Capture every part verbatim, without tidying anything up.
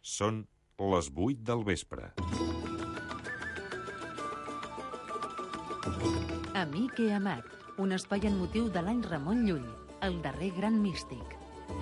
Són les vuit del vespre. Amic i amat, un espai en motiu de l'any Ramon Llull, el darrer gran místic.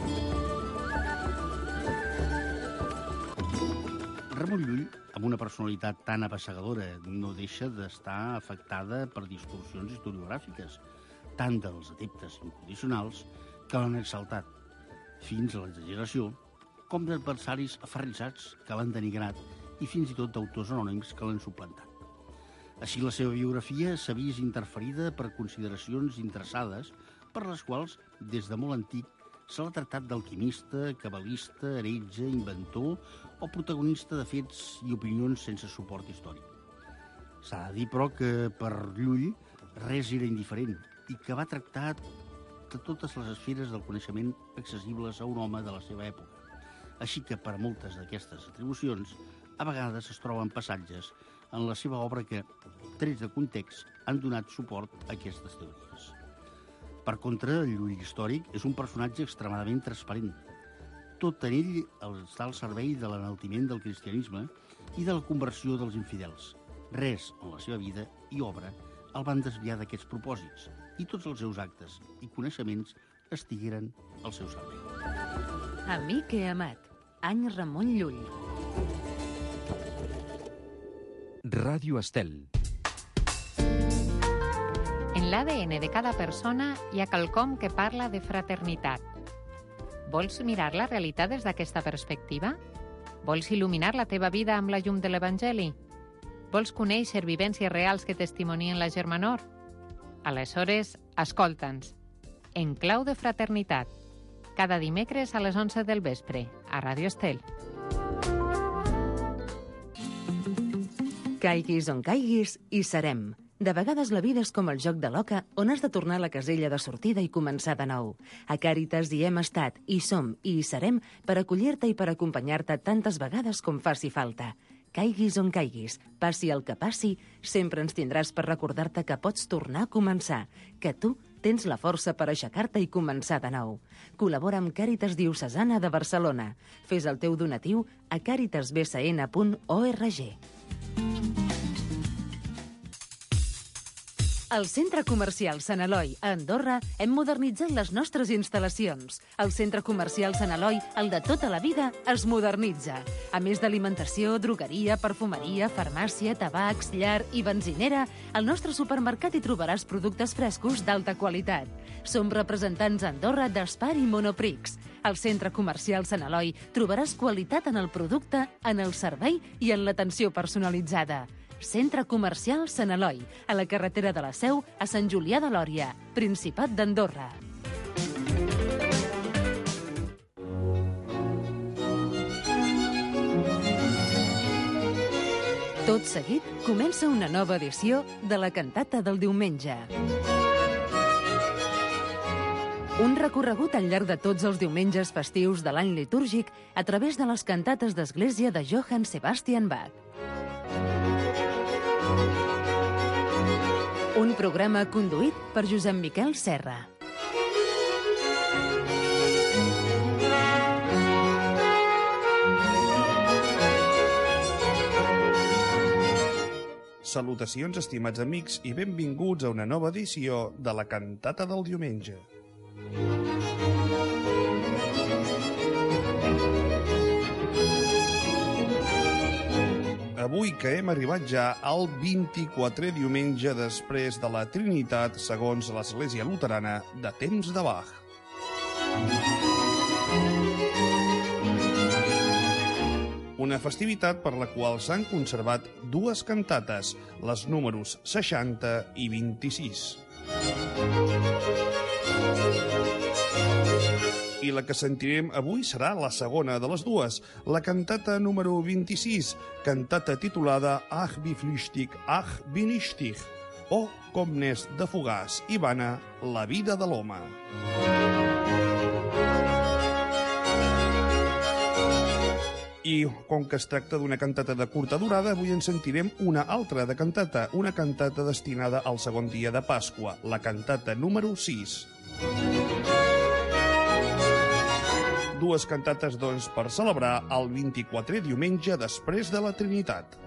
Ramon Llull, amb una personalitat tan apassegadora, no deixa d'estar afectada per distorsions historiogràfiques, tant dels adeptes incondicionals que l'han exaltat, fins a l'exageració, com d'adversaris aferrissats que l'han denigrat i fins i tot d'autors anònims que l'han suplantat. Així, la seva biografia s'ha vist interferida per consideracions interessades per les quals, des de molt antic, se l'ha tractat d'alquimista, cabalista, heretge, inventor o protagonista de fets i opinions sense suport històric. S'ha de dir, però, que per Llull res era indiferent i que va tractar de totes les esferes del coneixement accessibles a un home de la seva època. Així que, per a moltes d'aquestes atribucions, a vegades es troben passatges en la seva obra que, trets de context, han donat suport a aquestes teories. Per contra, el Llull històric és un personatge extremadament transparent. Tot en ell està al servei de l'enaltiment del cristianisme i de la conversió dels infidels. Res en la seva vida i obra el van desviar d'aquests propòsits i tots els seus actes i coneixements estigueren al seu servei. Amic i amat, any Ramon Llull. Radio Estel. En l'A D N de cada persona hi ha quelcom que parla de fraternitat. Vols mirar la realitat des d'aquesta perspectiva? Vols il·luminar la teva vida amb la llum de l'Evangeli? Vols conèixer vivències reals que testimonien la germanor? Aleshores, escolta'ns. En clau de fraternitat. Cada dimecres a les onze del vespre, a Radio Estel. Caiguis on caiguis, hi serem. De vegades la vida és com el joc de l'oca on has de tornar a la casella de sortida i començar de nou. A Càritas hi hem estat, hi som i hi serem per acollir-te i per acompanyar-te tantes vegades com faci falta. Caiguis on caiguis, passi el que passi, sempre ens tindràs per recordar-te que pots tornar a començar, que tu tens la força per aixecar-te i començar de nou. Col·labora amb Càritas Diocesana de Barcelona. Fes el teu donatiu a càritas b c n punt org. Al Centre Comercial Sant Eloi, a Andorra, hem modernitzat les nostres instal·lacions. El Centre Comercial Sant Eloi, el de tota la vida, es modernitza. A més d'alimentació, drogueria, perfumeria, farmàcia, tabacs, llar i benzinera, al nostre supermercat hi trobaràs productes frescos d'alta qualitat. Som representants a Andorra d'Espar i Monoprix. Al Centre Comercial Sant Eloi trobaràs qualitat en el producte, en el servei i en l'atenció personalitzada. Centre Comercial Sant Eloi, a la carretera de la Seu, a Sant Julià de Lòria, Principat d'Andorra. Tot seguit, comença una nova edició de la cantata del diumenge. Un recorregut al llarg de tots els diumenges festius de l'any litúrgic a través de les cantates d'església de Johann Sebastian Bach. Un programa conduït per Josep Miquel Serra. Salutacions, estimats amics, i benvinguts a una nova edició de la cantata del diumenge. Avui que hem arribat ja al vint-i-quatrè diumenge després de la Trinitat segons l'Església Luterana de temps de Bach. Una festivitat per la qual s'han conservat dues cantates, les números seixanta i vint-i-sis. I la que sentirem avui serà la segona de les dues, la cantata número vint-i-sis, cantata titulada Ach wie flüchtig, ach bin ich dich, o com n'és de fugaç i vana la vida de l'home. I com que es tracta d'una cantata de curta durada, avui en sentirem una altra de cantata, una cantata destinada al segon dia de Pasqua, la cantata número sis. Dues cantates, doncs, per celebrar el vint-i-quatrè diumenge després de la Trinitat.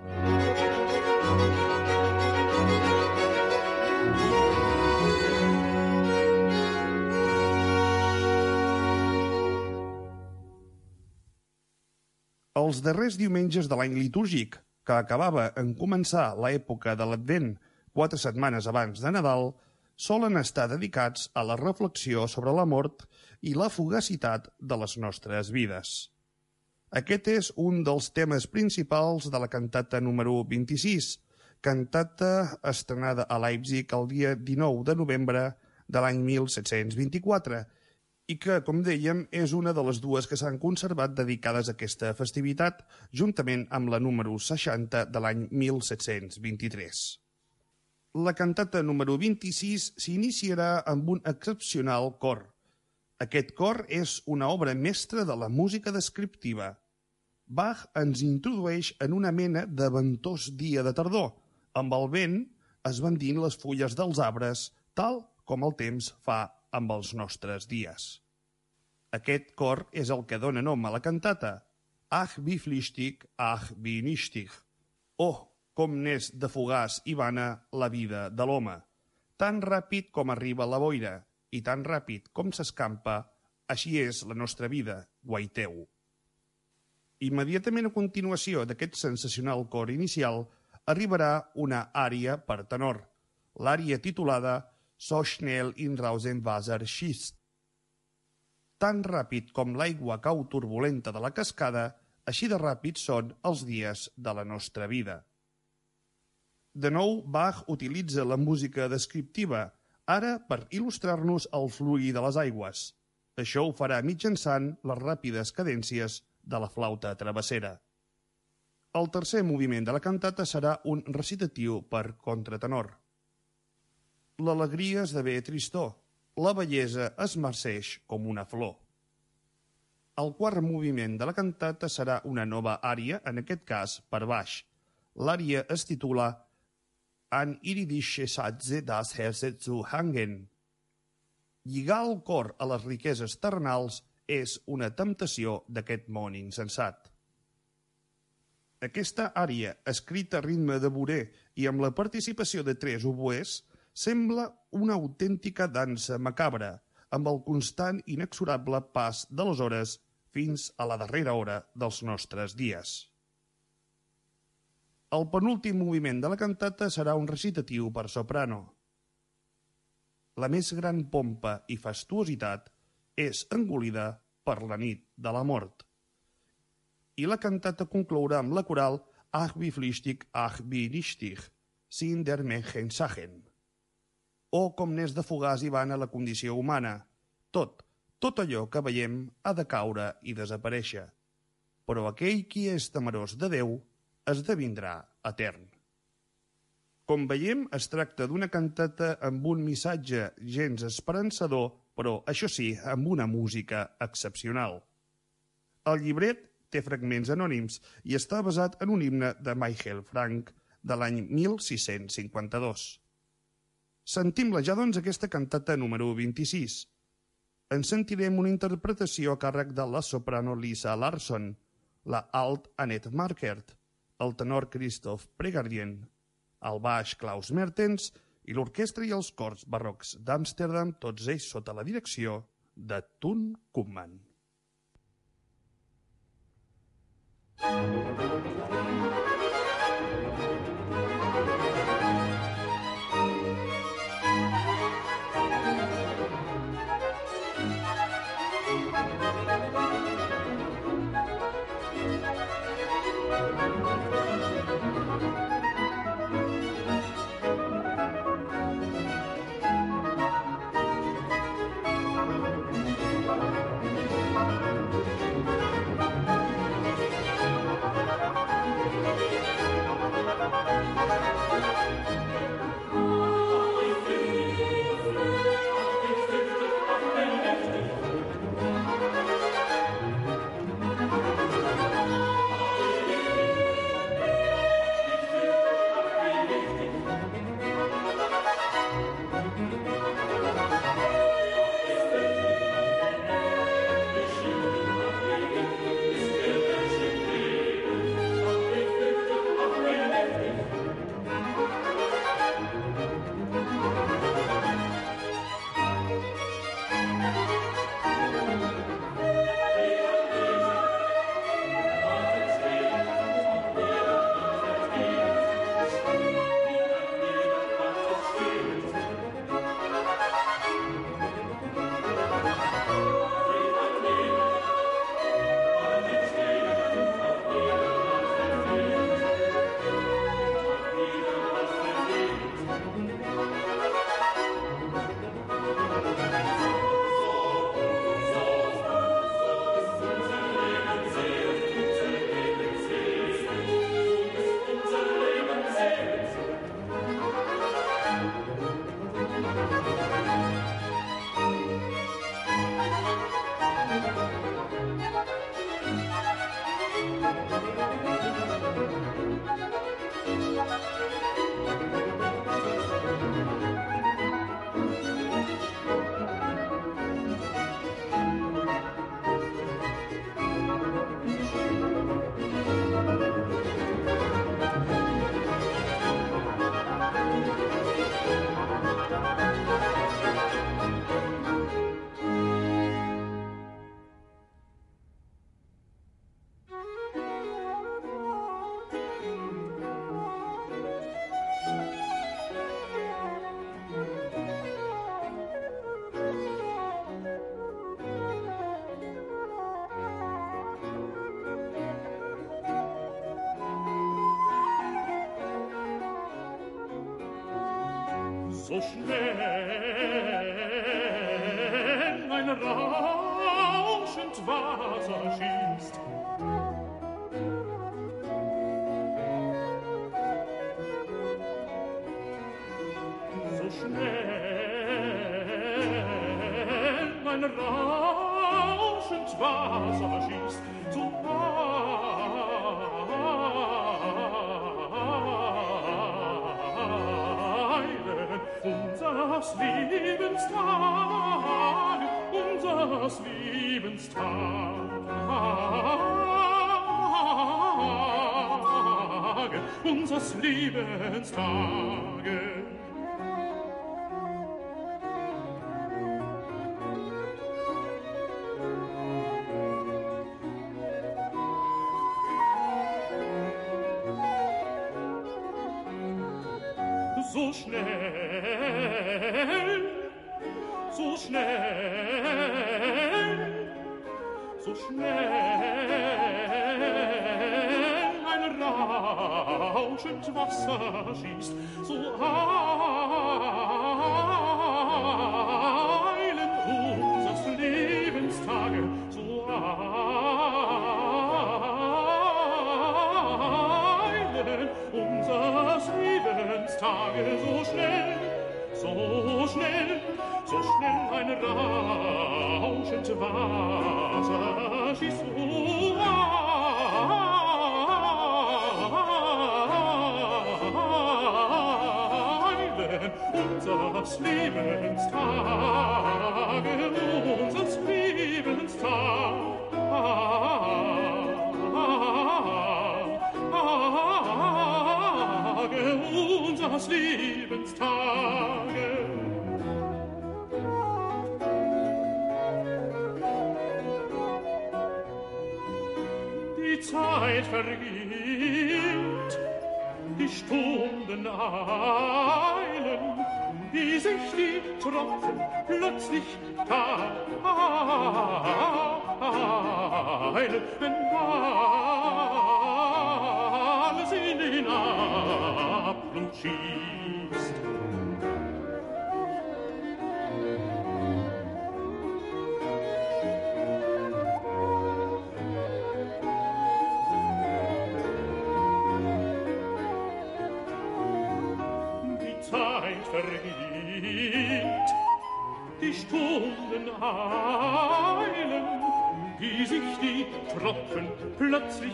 Els darrers diumenges de l'any litúrgic, que acabava en començar l'època de l'Advent quatre setmanes abans de Nadal, solen estar dedicats a la reflexió sobre la mort i la fugacitat de les nostres vides. Aquest és un dels temes principals de la cantata número vint-i-sis, cantata estrenada a Leipzig el dia dinou de novembre de l'any mil set-cents vint-i-quatre, i que, com dèiem, és una de les dues que s'han conservat dedicades a aquesta festivitat, juntament amb la número seixanta de l'any mil set-cents vint-i-tres. La cantata número vint-i-sis s'iniciarà amb un excepcional cor. Aquest cor és una obra mestra de la música descriptiva. Bach ens introdueix en una mena de ventós dia de tardor, amb el vent esbandint les fulles dels arbres, tal com el temps fa amb els nostres dies. Aquest cor és el que dona nom a la cantata, Ach wie flüchtig, ach wie nichtig. Oh, com n'és de fugaç i vana la vida de l'home. Tan ràpid com arriba la boira i tan ràpid com s'escampa, així és la nostra vida, guaiteu. Immediatament a continuació d'aquest sensacional cor inicial arribarà una ària per tenor, l'ària titulada So schnell in Rausenwasser schießt. Tan ràpid com l'aigua cau turbulenta de la cascada, així de ràpids són els dies de la nostra vida. De nou, Bach utilitza la música descriptiva, ara per il·lustrar-nos el fluir de les aigües. Això ho farà mitjançant les ràpides cadències de la flauta travessera. El tercer moviment de la cantata serà un recitatiu per contratenor. L'alegria esdevé tristor, la bellesa es marceix com una flor. El quart moviment de la cantata serà una nova ària, en aquest cas per baix. L'ària es titula An irdische Schatze das Herze zu hangen. Lligar el cor a les riqueses terrenals és una temptació d'aquest món insensat. Aquesta ària, escrita a ritme de borer i amb la participació de tres oboès, sembla una autèntica dansa macabra, amb el constant i inexorable pas de les hores fins a la darrera hora dels nostres dies. El penúltim moviment de la cantata serà un recitatiu per soprano. La més gran pompa i fastuositat és engolida per la nit de la mort. I la cantata conclourà amb la coral Ach wie flüchtig, ach wie nichtig, sind der Menschen Sachen. Oh, com n'és de fugaç i vana la condició humana. Tot, tot allò que veiem ha de caure i desaparèixer. Però aquell qui és temerós de Déu esdevindrà etern. Com veiem, es tracta d'una cantata amb un missatge gens esperançador, però, això sí, amb una música excepcional. El llibret té fragments anònims i està basat en un himne de Michael Frank de l'any mil sis-cents cinquanta-dos. Sentim-la ja, doncs, aquesta cantata número vint-i-sis. En sentirem una interpretació a càrrec de la soprano Lisa Larsson, la alt Annette Markert, el tenor Christoph Pregardien, el baix Klaus Mertens i l'orquestra i els cors barrocs d'Amsterdam, tots ells sota la direcció de Thun Koopman. so schnell ein rauschend Wasser schießt. So schnell ein rauschend Wasser schießt, so unseres Lebenstag, unseres Lebenstag, unseres Lebenstage. So schnell, so schnell, so schnell ein rauschend Wasser schießt, so eilen unseres Lebenstage, so eilen unseres Lebenstage, so schnell, so schnell, so schnell ein rauschend Wasser schießt, so eilen unseres Lebenstage, unseres Lebenstage. Unseres Lebenstage. Die Zeit vergeht, die Stunden eilen, wie sich die Tropfen plötzlich teilen, wenn alles in den Abgrund schießt. Die Zeit vergeht, die Stunden eilen, wie sich die Tropfen plötzlich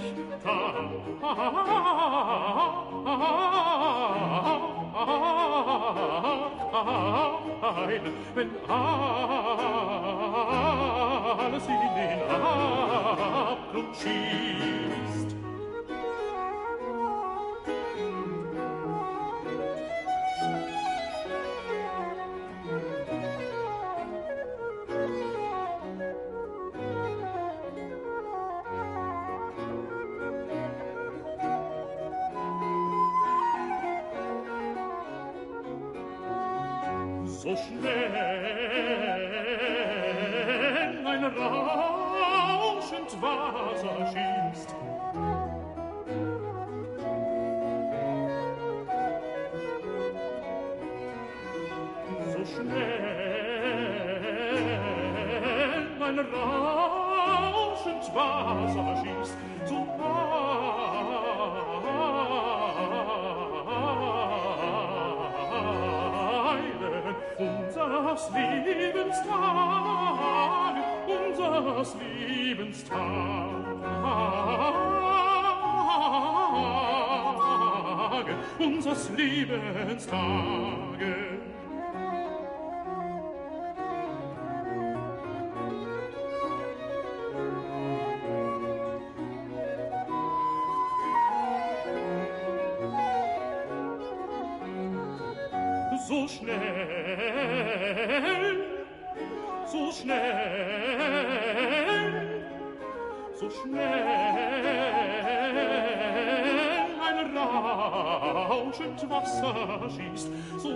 teilen, wenn alles in den Abgrund schießt. So schnell ein rauschend Wasser schießt, so schnell ein rauschend Wasser schießt, so unseres Lebenstag, unseres Lebenstag, unseres Lebenstage. So schnell, so schnell, so schnell ein rauschend Wasser schießt, so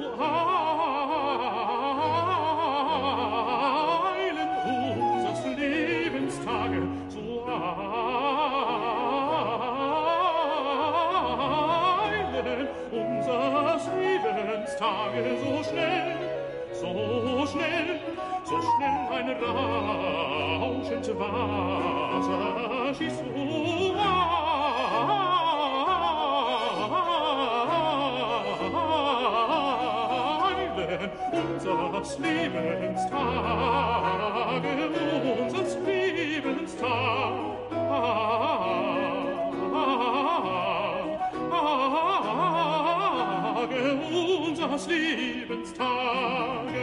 eilen unseres Lebenstage, so eilen unseres Lebenstage. Lebenstage so schnell, so schnell, so schnell ein rauschend Wasser schießt so eilen unsers Lebenstage, unsers Lebenstage. Unsers Lebenstage.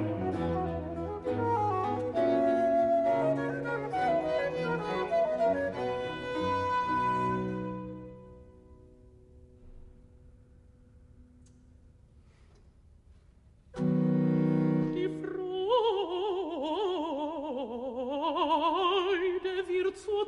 Die Freude wird zur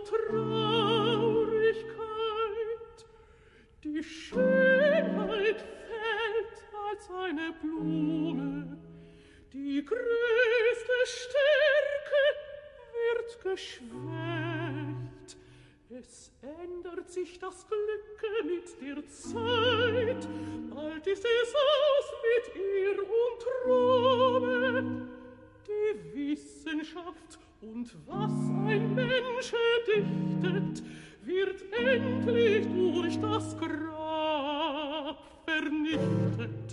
Traurigkeit, die Schönheit als eine Blume, die größte Stärke wird geschwächt. Es ändert sich das Glück mit der Zeit, bald ist es aus mit ihr und Ruhe. Die Wissenschaft und was ein Mensch dichtet, wird endlich durch das Grab vernichtet.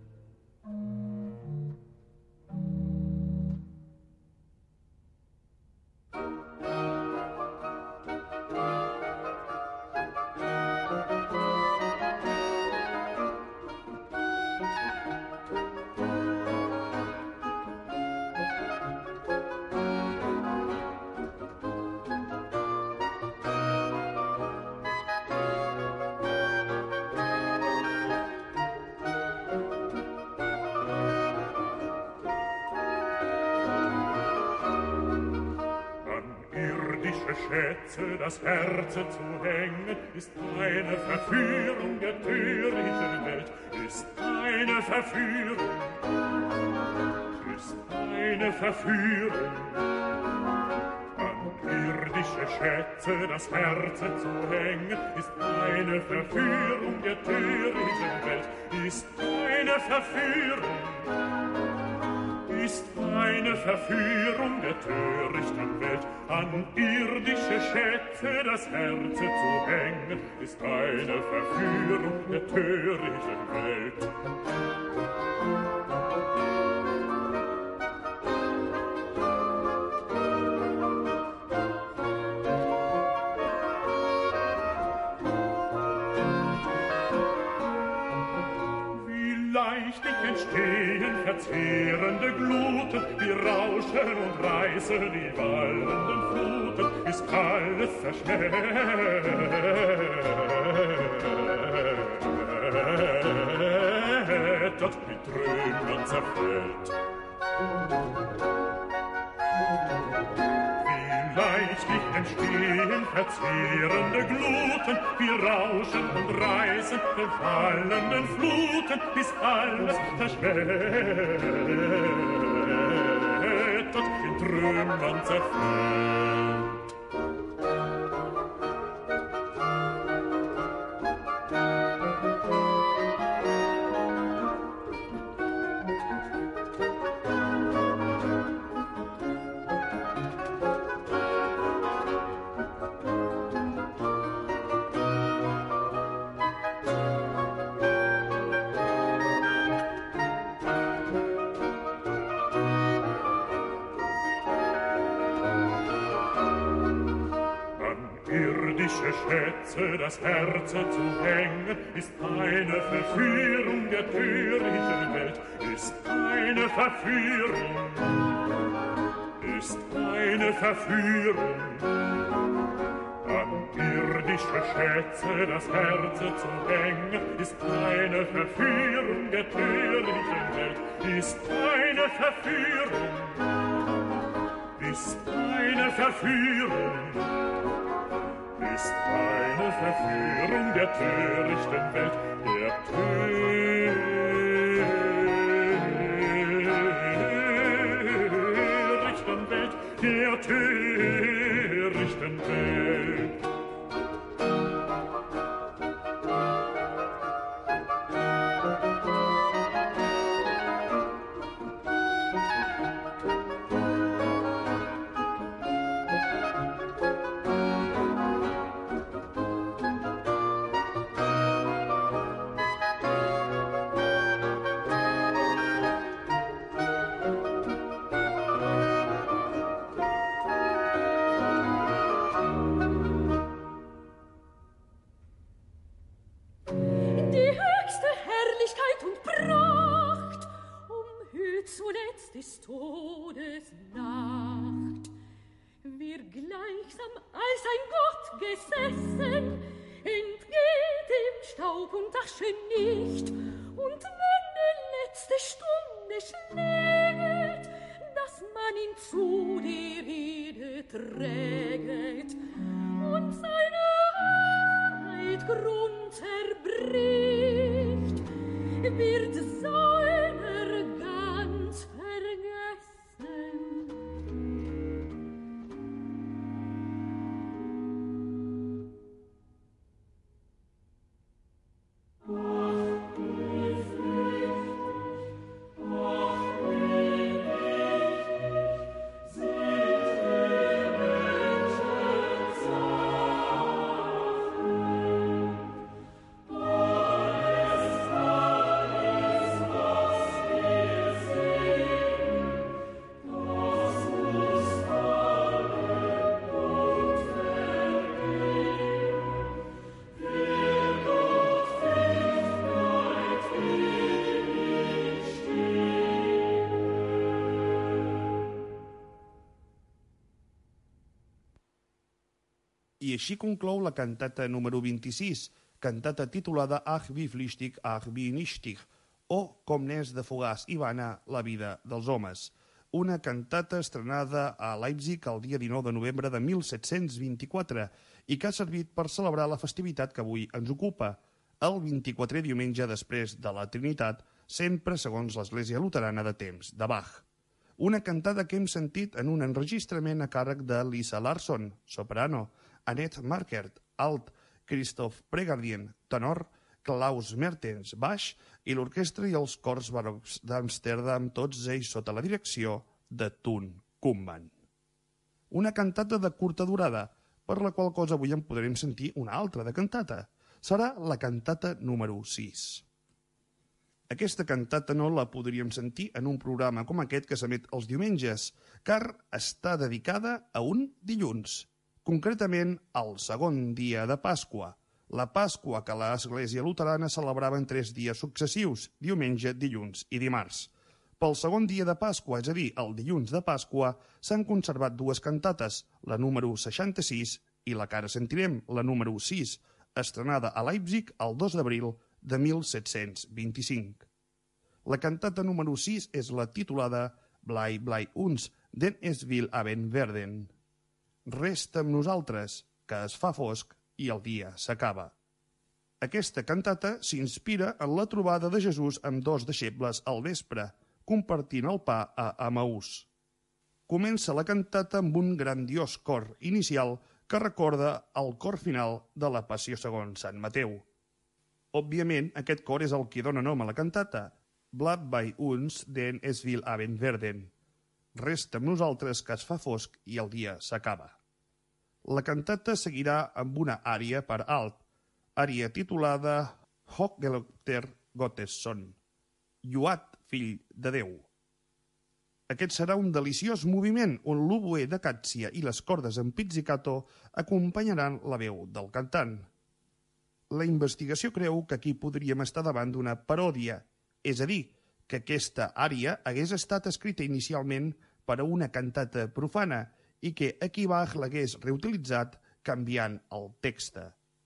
Schätze, das Herz zu hängen, ist eine Verführung der törichten Welt, ist eine Verführung, ist eine Verführung. An irdische Schätze, das Herz zu hängen, ist eine Verführung der törichten Welt, ist eine Verführung. Ist eine Verführung der törichten Welt, an irdische Schätze das Herz zu hängen, ist eine Verführung der törichten Welt. Entstehen verzehrende Gluten, die rauschen und reißen die wallenden Fluten, ist alles zerschmettert, mit Trümmern zerfällt. Leichtig entstehen verzehrende Gluten, wie Rauschen und Reißen der fallenden Fluten, bis alles zerschmettert, in Trümmern zerfällt. Schätze, das Herz zu hängen, ist eine Verführung der törichten Welt, ist eine Verführung, ist eine Verführung. An irdische Schätze das Herz zu hängen, ist eine Verführung der törichten Welt, ist eine Verführung, ist eine Verführung. Ist eine Verführung der törichten Welt, der törichten Welt, der törichten Welt. zuletzt ist Todesnacht. Wer gleichsam als ein Gott gesessen, entgeht dem Staub und Asche nicht. Und wenn die letzte Stunde schlägt, dass man ihn zu der Erde trägt und seine Wahrheit Grund erbricht, wird seiner ganz vergessen. I així conclou la cantata número vint-i-sis, cantata titulada Ach wie flüchtig, ach wie nichtig, o Com n'és de fugaç i vana la vida dels homes, una cantata estrenada a Leipzig el dia dinou de novembre de mil set-cents vint-i-quatre i que ha servit per celebrar la festivitat que avui ens ocupa, el vint-i-quatrè diumenge després de la Trinitat, sempre segons l'Església Luterana de temps de Bach. Una cantada que hem sentit en un enregistrament a càrrec de Lisa Larsson, soprano, Annette Markert, alt, Christoph Pregardien, tenor, Klaus Mertens, baix, i l'orquestra i els cors barocs d'Amsterdam, tots ells sota la direcció de Toon Koopman. Una cantata de curta durada, per la qual cosa avui en podrem sentir una altra de cantata. Serà la cantata número sis. Aquesta cantata no la podríem sentir en un programa com aquest que s'emet els diumenges, car està dedicada a un dilluns, concretament al segon dia de Pasqua, la Pasqua que l'Església Luterana celebrava en tres dies successius, diumenge, dilluns i dimarts. Pel segon dia de Pasqua, és a dir, el dilluns de Pasqua, s'han conservat dues cantates, la número seixanta-sis i la que ara sentirem, la número sis, estrenada a Leipzig el dos d'abril de mil set-cents vint-i-cinc. La cantata número sis és la titulada Blei blei uns, denn es will Abend werden. Resta amb nosaltres, que es fa fosc i el dia s'acaba. Aquesta cantata s'inspira en la trobada de Jesús amb dos deixebles al vespre, compartint el pa a Emaús. Comença la cantata amb un grandiós cor inicial que recorda el cor final de la Passió segons Sant Mateu. Òbviament, aquest cor és el que dona nom a la cantata, Blei blei uns, denn es will Abend werden. Resta amb nosaltres que es fa fosc i el dia s'acaba. La cantata seguirà amb una ària per alt, ària titulada Hochgelobter Gottessohn, Lluat, fill de Déu. Aquest serà un deliciós moviment on l'oboè de càtsia i les cordes en pizzicato acompanyaran la veu del cantant. La investigació creu que aquí podríem estar davant d'una paròdia, és a dir, que aquesta ària hagués estat escrita inicialment per a una cantata profana i que aquí Bach l'hagués reutilitzat canviant el text.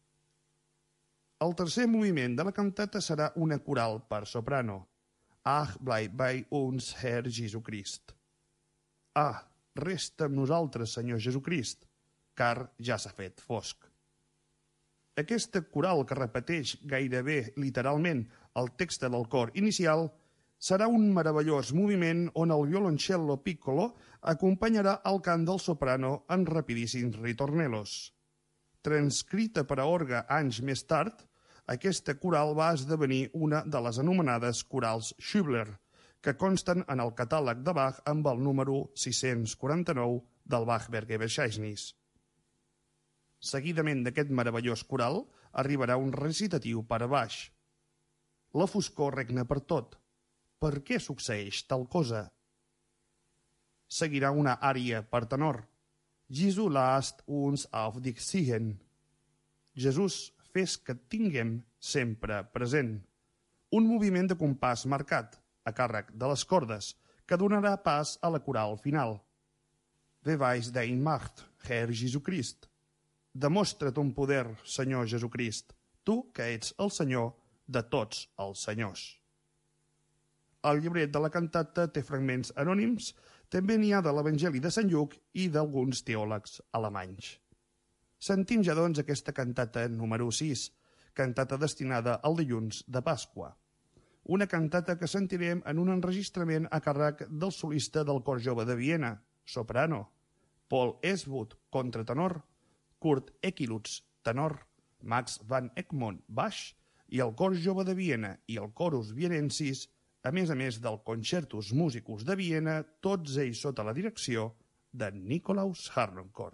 El tercer moviment de la cantata serà una coral per soprano. Ach, blei bei uns, Herr Jesucrist. Ah, resta amb nosaltres, Senyor Jesucrist, car ja s'ha fet fosc. Aquesta coral que repeteix gairebé literalment el text del cor inicial serà un meravellós moviment on el violoncello piccolo acompanyarà el cant del soprano en rapidíssims ritornellos. Transcrita per a orgue anys més tard, aquesta coral va esdevenir una de les anomenades corals Schubler, que consten en el catàleg de Bach amb el número sis-cents quaranta-nou del Bachberger Verzeichnis. Seguidament d'aquest meravellós coral arribarà un recitatiu per a baix. La foscor regna per tot. Per què succeeix tal cosa? Seguirà una ària per tenor. Jesu lasst uns auf dich ziehen. Jesús, fes que et tinguem sempre present. Un moviment de compàs marcat, a càrrec de les cordes, que donarà pas a la coral final. Beweis dein Macht, Herr Jesucrist. Demostra ton poder, Senyor Jesucrist, tu que ets el Senyor de tots els senyors. El llibret de la cantata té fragments anònims, també n'hi ha de l'Evangeli de Sant Lluc i d'alguns teòlegs alemanys. Sentim ja, doncs, aquesta cantata número sis, cantata destinada al dilluns de Pasqua. Una cantata que sentirem en un enregistrament a càrrec del solista del Cor Jove de Viena, soprano, Paul Eswood, contratenor, Kurt Ekilutz, tenor, Max van Egmond, baix, i el Cor Jove de Viena i el Chorus Vienensis, a més a més del Concertus Musicus de Viena, tots ells sota la direcció de Nikolaus Harnoncourt.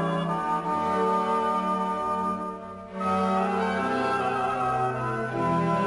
Thank you.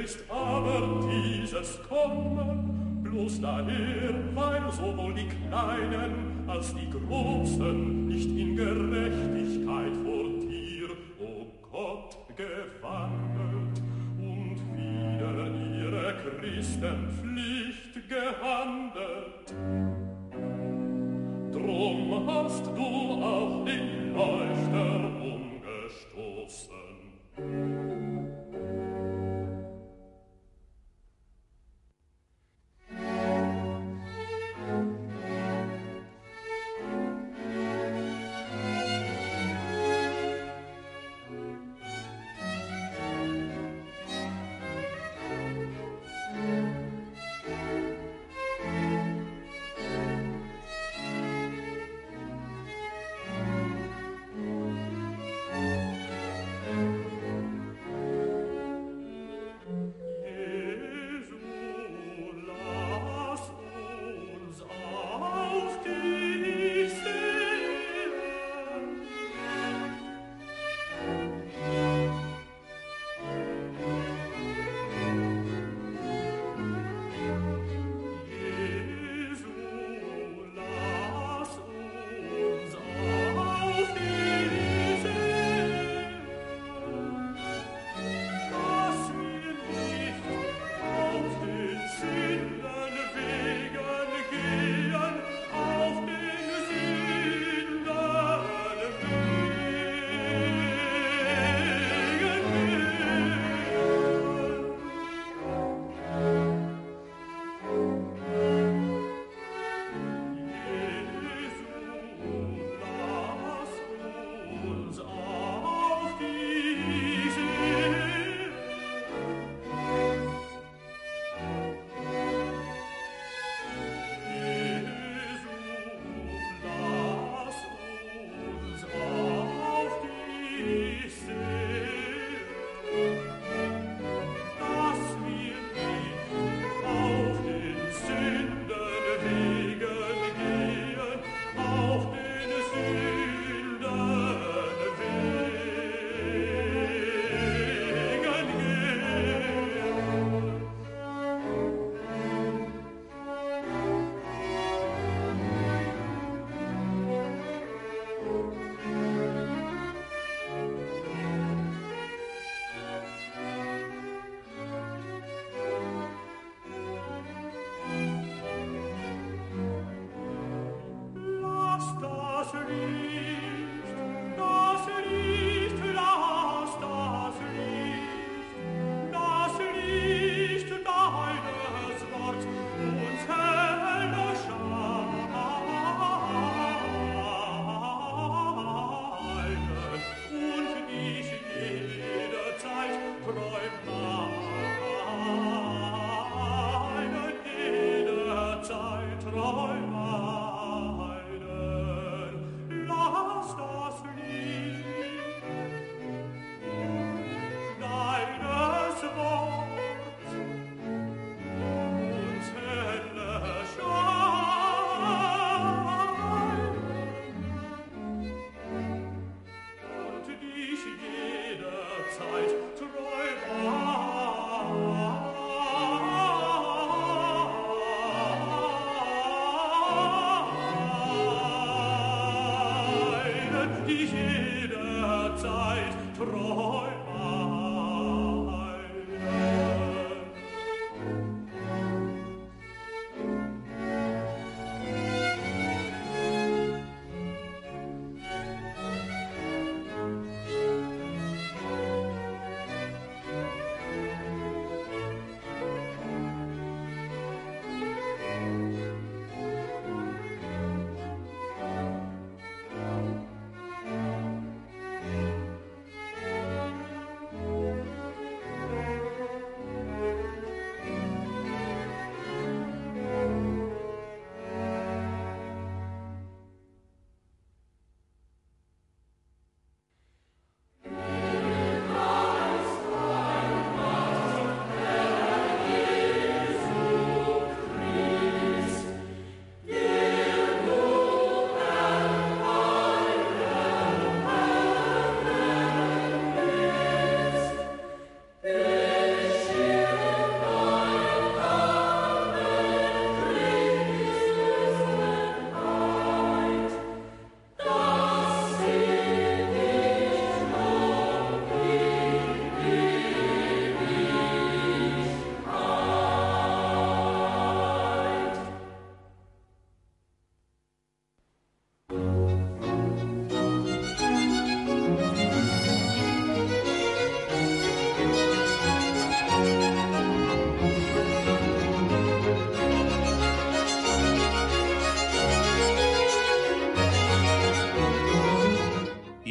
ist aber dieses Kommen bloß daher, weil sowohl die Kleinen als die Großen nicht in Gerechtigkeit vor dir, o Gott, gewandelt und wider ihre Christenpflicht gehandelt. Drum hast du auch den Leuchter umgestoßen.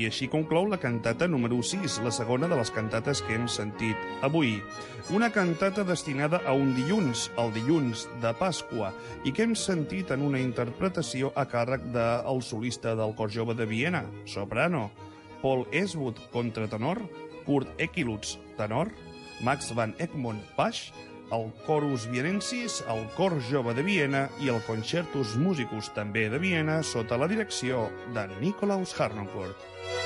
així conclou la cantata número sis, la segona de les cantates que hem sentit avui. Una cantata destinada a un dilluns, el dilluns de Pasqua, i que hem sentit en una interpretació a càrrec del solista del Cor Jove de Viena, soprano, Paul Eastwood, contratenor, Kurt Ekilutz, tenor, Max van Egmond, baix, el Chorus Vienensis, el Cor Jove de Viena i el Concertus Musicus també de Viena sota la direcció de Nikolaus Harnoncourt.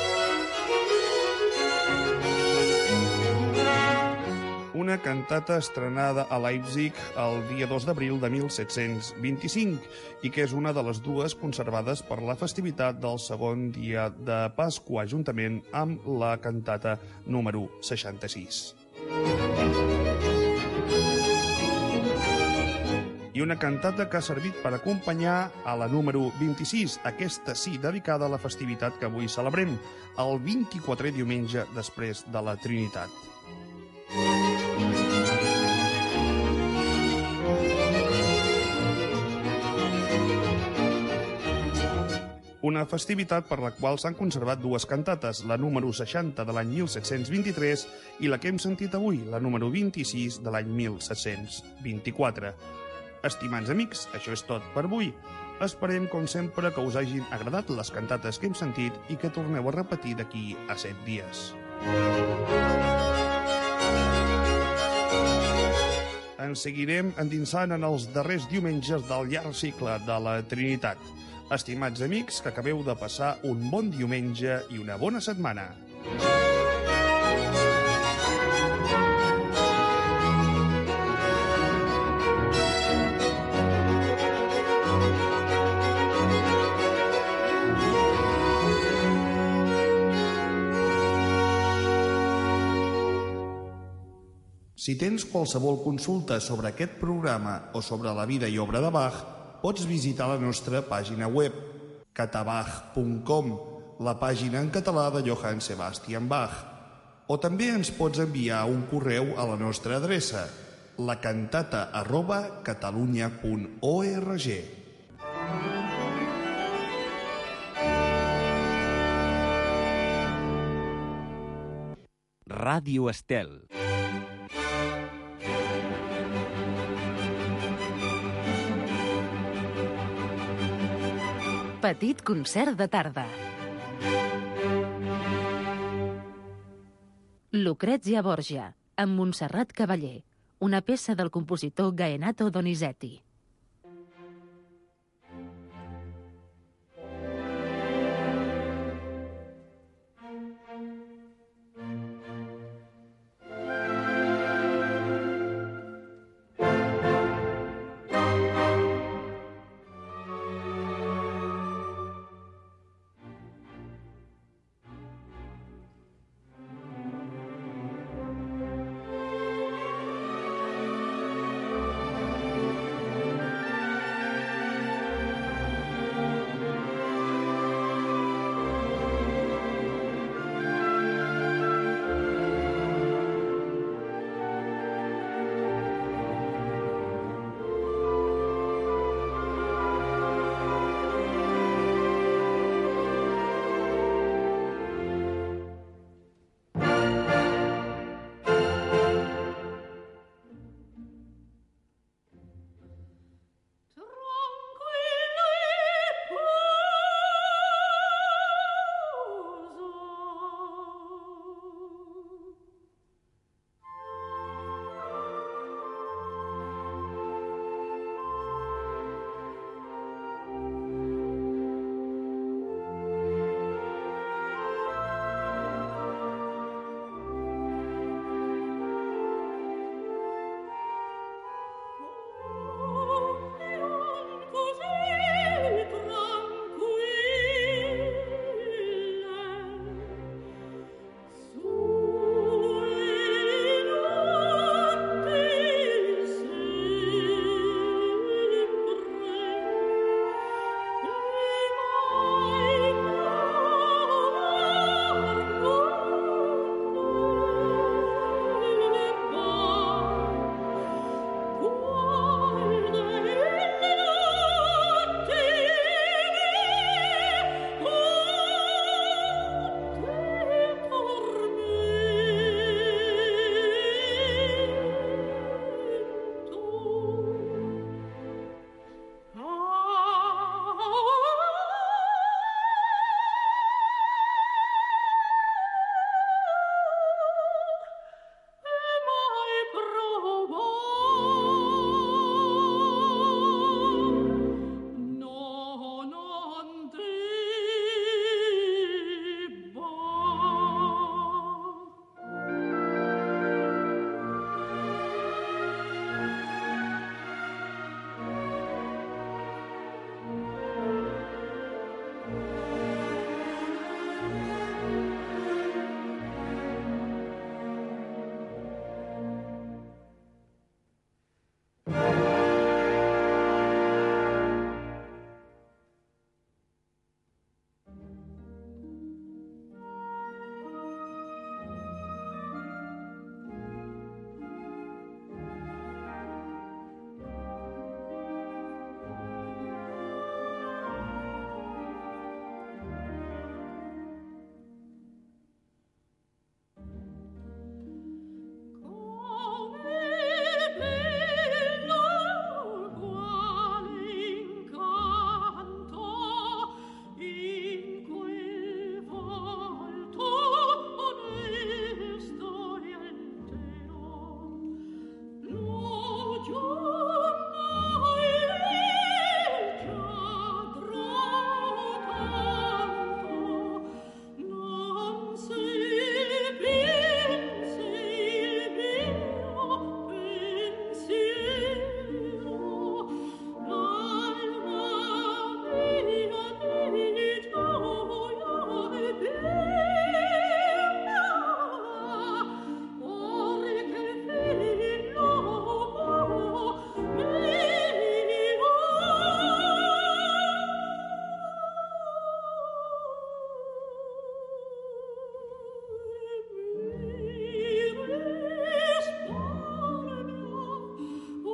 Una cantata estrenada a Leipzig el dia dos d'abril de mil set-cents vint-i-cinc i que és una de les dues conservades per la festivitat del segon dia de Pasqua, juntament amb la cantata número seixanta-sis. I una cantata que ha servit per acompanyar a la número vint-i-sis, aquesta sí, dedicada a la festivitat que avui celebrem, el vint-i-quatrè diumenge després de la Trinitat. Una festivitat per la qual s'han conservat dues cantates, la número seixanta de l'any mil set-cents vint-i-tres i la que hem sentit avui, la número vint-i-sis de l'any mil set-cents vint-i-quatre. Estimats amics, això és tot per avui. Esperem, com sempre, que us hagin agradat les cantates que hem sentit i que torneu a repetir d'aquí a set dies. Ens seguirem endinsant en els darrers diumenges del llarg cicle de la Trinitat. Estimats amics, que acabeu de passar un bon diumenge i una bona setmana. Si tens qualsevol consulta sobre aquest programa o sobre la vida i obra de Bach, pots visitar la nostra pàgina web, catabach punt com, la pàgina en català de Johann Sebastian Bach. O també ens pots enviar un correu a la nostra adreça, lacantata arroba catalunya punt org. Ràdio Estel. Petit concert de tarda. Lucrezia Borgia, amb Montserrat Cavaller, una peça del compositor Gaenato Donizetti.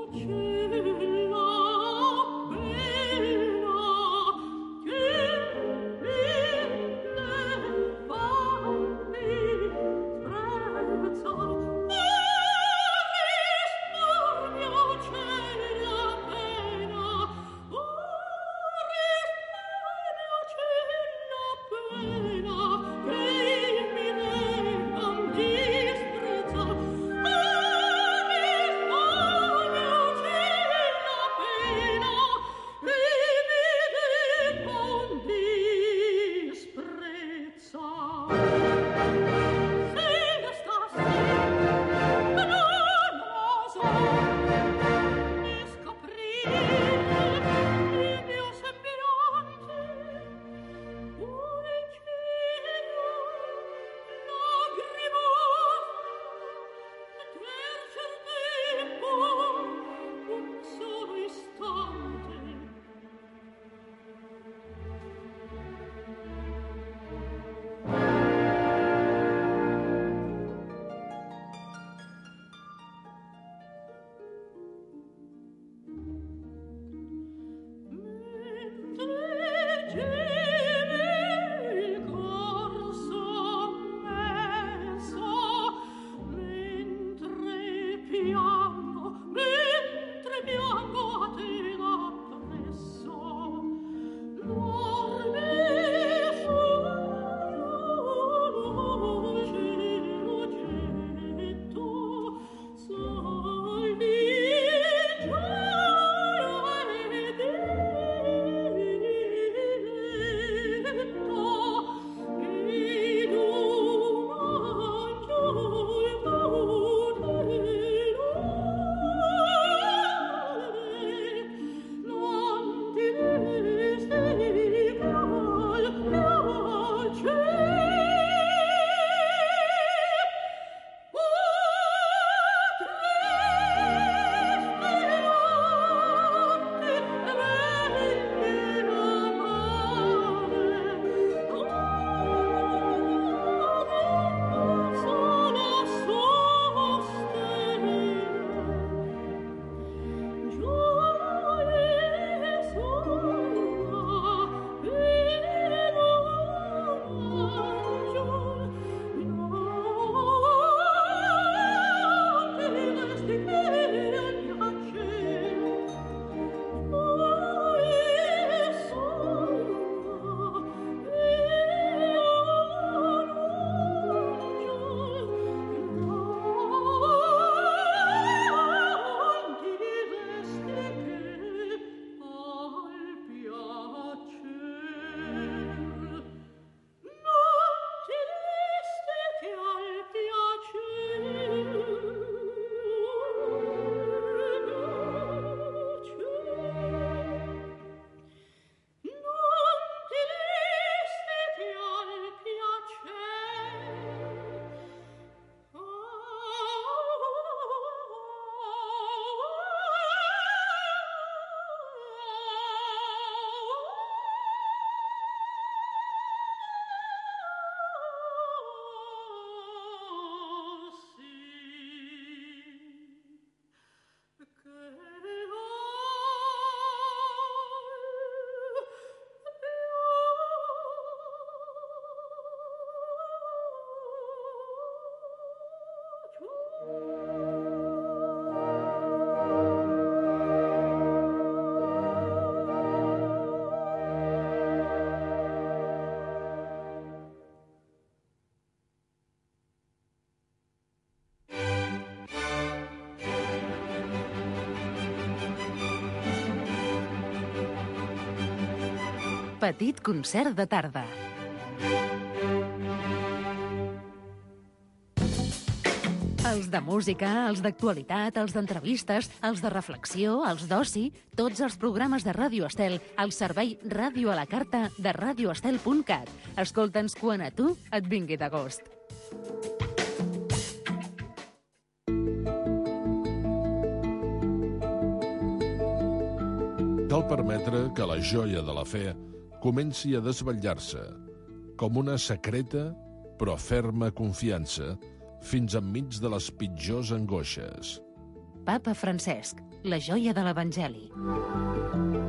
Petit concert de tarda. Els de música, els d'actualitat, els d'entrevistes, els de reflexió, els d'oci, tots els programes de Ràdio Estel al servei Ràdio a la Carta de radioestel punt cat. Escolta'ns quan a tu et vingui de gust. Cal permetre que la joia de la fe comenci a desvetllar-se, com una secreta però ferma confiança, fins enmig de les pitjors angoixes. Papa Francesc, la joia de l'Evangeli.